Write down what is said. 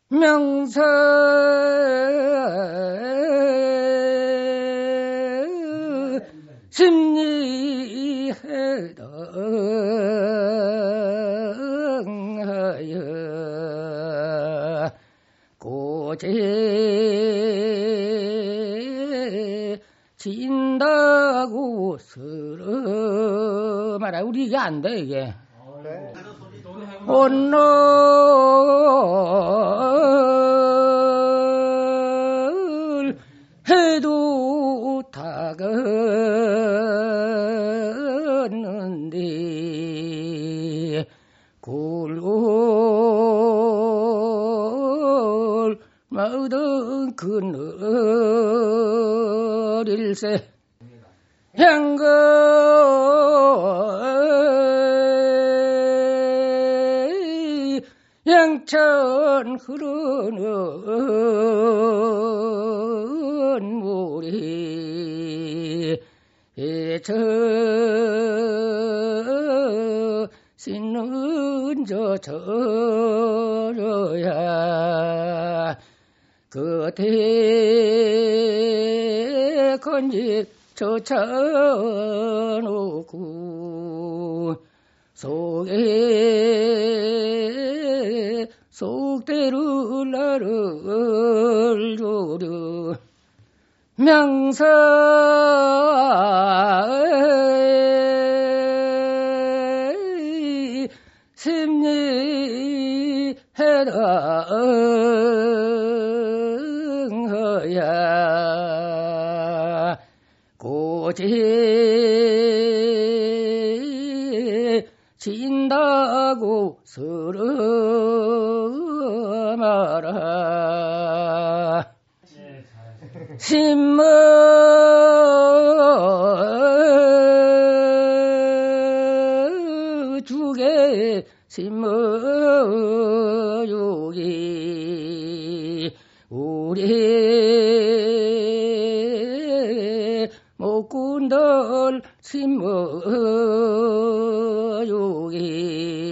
명사 심리해당하여 고제 진다고 서러 말아. 우리 이게 안 돼 이게. 오늘 해도 다갔는데 골골 마으던 그늘일세 양천 흐르는 물이 저 씻는 저저야 겉에 건지 젖혀놓고 속에 속대로 나를 조려 명사 심리해당하야 고제 진다고 서러 마라. 심어 죽에 심어 욕이 우리 목군들 심어 욕이